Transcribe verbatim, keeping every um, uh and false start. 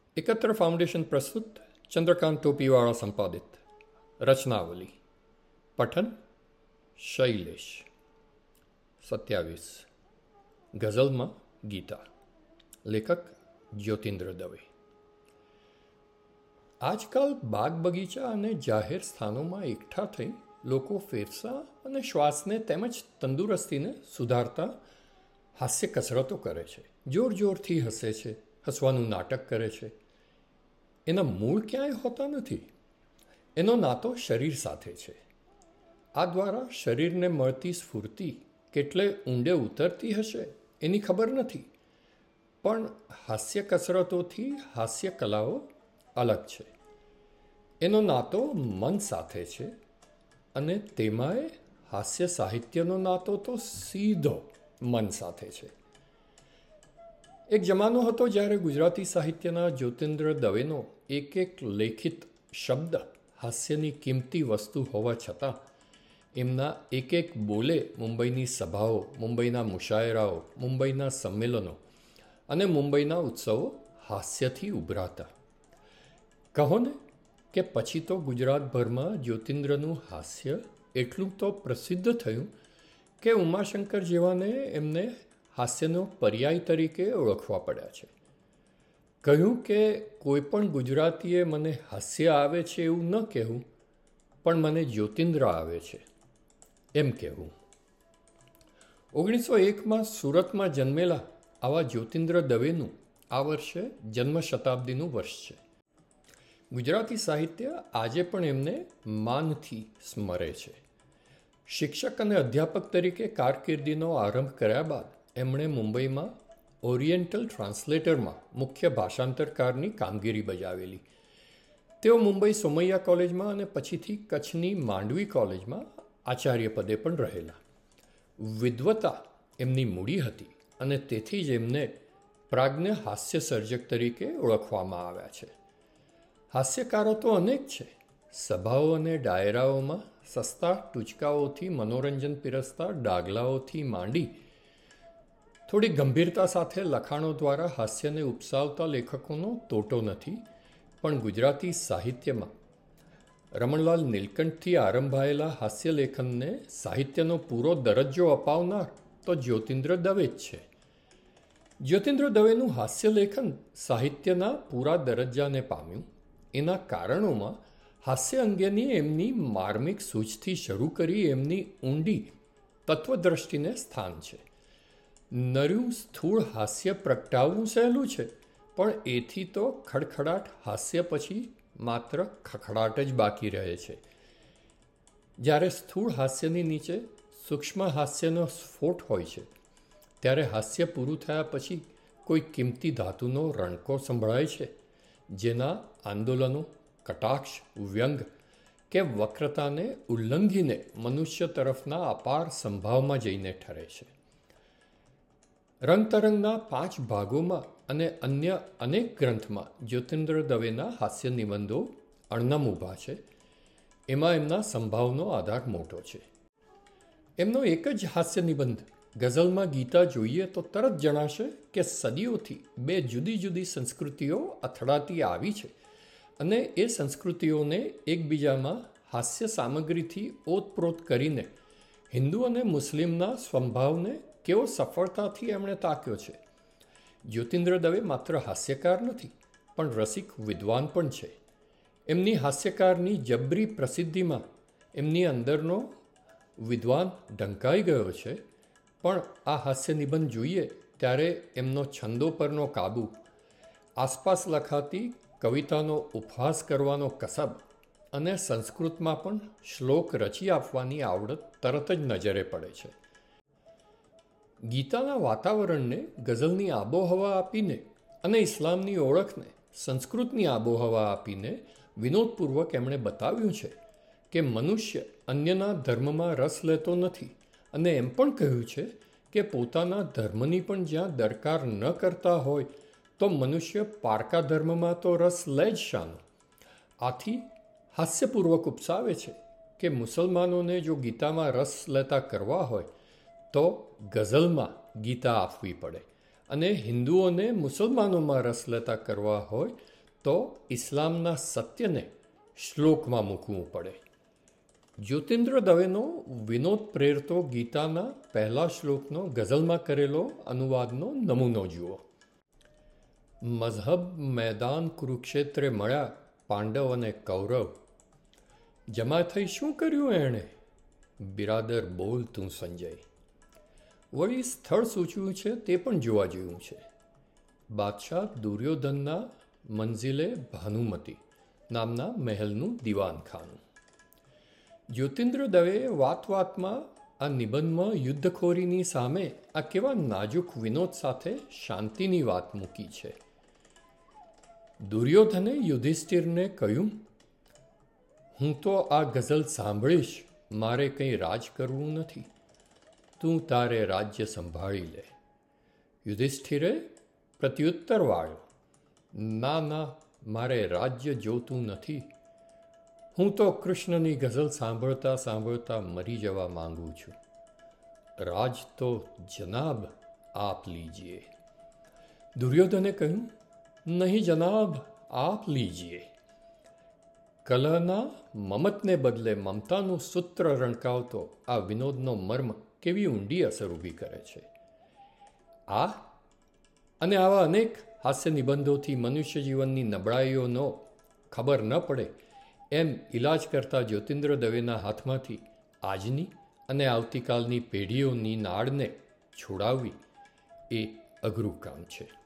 એકત્ર ફાઉન્ડેશન પ્રસ્તુત ચંદ્રકાંત ટોપીવાળા સંપાદિત રચનાવલી. પઠન શૈલેષ. સત્યાવીસ. ગઝલમાં ગીતા. લેખક જ્યોતિન્દ્ર દવે. આજકાલ બાગ બગીચા અને જાહેર સ્થાનોમાં એકઠા થઈ લોકો ફેફસા અને શ્વાસને તેમજ તંદુરસ્તીને સુધારતા હાસ્ય કસરતો કરે છે. જોર જોરથી હસે છે, હસવાનું નાટક કરે છે. એના મૂળ ક્યાંય હોતા નથી. એનો નાતો શરીર સાથે છે. આ દ્વારા શરીરને મળતી સ્ફૂર્તિ કેટલે ઊંડે ઉતરતી હશે એની ખબર નથી, પણ હાસ્ય કસરતોથી હાસ્ય કલાઓ અલગ છે. એનો નાતો મન સાથે છે, અને તેમાંય હાસ્ય સાહિત્યનો નાતો તો સીધો મન સાથે છે. એક જમાનો હતો જ્યારે ગુજરાતી સાહિત્યના જ્યોતિન્દ્ર દવેનો એક એક લેખિત શબ્દ હાસ્યની કિંમતી વસ્તુ હોવા છતાં એમના એક એક બોલે મુંબઈની સભાઓ, મુંબઈના મુશાયરાઓ, મુંબઈના સંમેલનો અને મુંબઈના ઉત્સવો હાસ્યથી ઉભરાતા. કહો ને કે પછી તો ગુજરાતભરમાં જ્યોતિન્દ્રનું હાસ્ય એટલું તો પ્રસિદ્ધ થયું કે ઉમાશંકર જેવાને એમને હાસ્યનો પર્યાય તરીકે ઓળખવા પડ્યા છે. કહ્યું કે કોઈ પણ ગુજરાતીએ મને હાસ્ય આવે છે એવું ન કહેવું, પણ મને જ્યોતિન્દ્ર આવે છે એમ કહેવું. ઓગણીસો એકમાં સુરતમાં જન્મેલા આવા જ્યોતિન્દ્ર દવેનું આ વર્ષે જન્મ શતાબ્દીનું વર્ષ છે. ગુજરાતી સાહિત્ય આજે પણ એમને માનથી સ્મરે છે. શિક્ષક અને અધ્યાપક તરીકે કારકિર્દીનો આરંભ કર્યા બાદ એમણે મુંબઈમાં ઓરિએન્ટલ ટ્રાન્સલેટરમાં મુખ્ય ભાષાંતરકારની કામગીરી બજાવેલી. તેઓ મુંબઈ સોમૈયા કોલેજમાં અને પછીથી કચ્છની માંડવી કોલેજમાં આચાર્ય પદે પણ રહેલા. વિદ્વતા એમની મૂડી હતી અને તેથી જ એમને પ્રાજ્ઞ હાસ્ય સર્જક તરીકે ઓળખવામાં આવ્યા છે. હાસ્યકારો તો અનેક છે. સભાઓ અને ડાયરાઓમાં સસ્તા ટૂચકાઓથી મનોરંજન પીરસતા ડાગલાઓથી માંડી થોડી ગંભીરતા સાથે લખાણો દ્વારા હાસ્યને ઉપસાવતા લેખકોનો તોટો નથી. પણ ગુજરાતી સાહિત્યમાં રમણલાલ નીલકંઠથી આરંભાયેલા હાસ્ય લેખનને સાહિત્યનો પૂરો દરજ્જો અપાવનાર તો જ્યોતિન્દ્ર દવે જ છે. જ્યોતિન્દ્ર દવેનું હાસ્ય લેખન સાહિત્યના પૂરા દરજ્જાને પામ્યું. એના કારણોમાં હાસ્ય અંગેની એમની માર્મિક સૂઝથી શરૂ કરી એમની ઊંડી તત્વદ્રષ્ટિને સ્થાન છે. નર્યું સ્થૂળ હાસ્ય પ્રગટાવવું સહેલું છે, પણ એથી તો ખડખડાટ હાસ્ય પછી માત્ર ખખડાટ જ બાકી રહે છે. જ્યારે સ્થૂળ હાસ્યની નીચે સૂક્ષ્મ હાસ્યનો સ્ફોટ હોય છે, ત્યારે હાસ્ય પૂરું થયા પછી કોઈ કિંમતી ધાતુનો રણકો સંભળાય છે, જેના આંદોલનો, કટાક્ષ, વ્યંગ કે વક્રતાને ઉલ્લંઘીને મનુષ્ય તરફના અપાર સંભાવમાં જઈને ઠરે છે. રંગતરંગના પાંચ ભાગોમાં અને અન્ય અનેક ગ્રંથમાં જ્યોતિન્દ્ર દવેના હાસ્ય નિબંધો અણનમ ઊભા છે. એમાં એમના સંભાવનો આધાર મોટો છે. એમનો એક જ હાસ્ય નિબંધ ગઝલમાં ગીતા જોઈએ તો તરત જણાશે કે સદીઓથી બે જુદી જુદી સંસ્કૃતિઓ અથડાતી આવી છે, અને એ સંસ્કૃતિઓને એકબીજામાં હાસ્ય સામગ્રીથી ઓતપ્રોત કરીને હિન્દુ અને મુસ્લિમના સ્વભાવને કેવો સફળતાથી એમણે તાક્યો છે. જ્યોતિન્દ્ર દવે માત્ર હાસ્યકાર નથી, પણ રસિક વિદ્વાન પણ છે. એમની હાસ્યકારની જબરી પ્રસિદ્ધિમાં એમની અંદરનો વિદ્વાન ઢંકાઈ ગયો છે. પણ આ હાસ્ય નિબંધ જોઈએ ત્યારે એમનો છંદો પરનો કાબૂ, આસપાસ લખાતી કવિતાનો ઉપહાસ કરવાનો કસબ અને સંસ્કૃતમાં પણ શ્લોક રચી આપવાની આવડત તરત જ નજરે પડે છે. ગીતાના વાતાવરણને ગઝલની આબોહવા આપીને અને ઇસ્લામની ઓળખને સંસ્કૃતની આબોહવા આપીને વિનોદપૂર્વક એમણે બતાવ્યું છે કે મનુષ્ય અન્યના ધર્મમાં રસ લેતો નથી, અને એમ પણ કહ્યું છે કે પોતાના ધર્મની પણ જ્યાં દરકાર ન કરતા હોય તો મનુષ્ય પારકા ધર્મમાં તો રસ લે જ શાનો. આથી હાસ્યપૂર્વક ઉપસાવે છે કે મુસલમાનોને જો ગીતામાં રસ લેતા કરવા હોય તો ગઝલમાં ગીતા આપવી પડે, અને હિન્દુઓને મુસલમાનોમાં રસ લેતા કરવા હોય તો ઇસ્લામના સત્યને શ્લોકમાં મૂકવું પડે. જ્યોતિન્દ્ર દવેનો વિનોદ પ્રેરતો ગીતાના પહેલા શ્લોકનો ગઝલમાં કરેલો અનુવાદનો નમૂનો જુઓ. મઝહબ મેદાન કુરુક્ષેત્રે મળ્યા પાંડવ અને કૌરવ. જમા થઈ શું કર્યું એણે? બિરાદર બોલ તું સંજય. વળી સ્થળ સૂચવ્યું છે તે પણ જોવા જેવું છે. બાદશાહ દુર્યોધનના મંઝિલે ભાનુમતી નામના મહેલનું દિવાનખાનું. જ્યોતિન્દ્ર દવેએ વાત વાતમાં આ નિબંધમાં યુદ્ધખોરીની સામે આ કેવા નાજુક વિનોદ સાથે શાંતિની વાત મૂકી છે. દુર્યોધને યુધિષ્ઠિરને કહ્યું, હું તો આ ગઝલ સાંભળીશ, મારે કંઈ રાજ કરવું નથી, તું તારે રાજ્ય સંભાળી લે. યુધિષ્ઠિરે પ્રત્યુત્તર વાળ્યો, ના ના, મારે રાજ્ય જોતું નથી, હું તો કૃષ્ણની ગઝલ સાંભળતા સાંભળતા મરી જવા માંગુ છું. રાજ તો જનાબ આપ લીજીએ. દુર્યોધને કહ્યું, નહીં જનાબ, આપ લીજીએ. કલહના મમતને બદલે મમતાનું સૂત્ર રણકાવતો આ વિનોદનો મર્મ કેવી ઊંડી અસર ઊભી કરે છે. આ અને આવા અનેક હાસ્ય નિબંધોથી મનુષ્ય જીવનની નબળાઈઓનો ખબર ન પડે એમ ઇલાજ કરતા જ્યોતિન્દ્ર દવેના હાથમાંથી આજની અને આવતીકાલની પેઢીઓની નાળને છોડાવવી એ અઘરું કામ છે.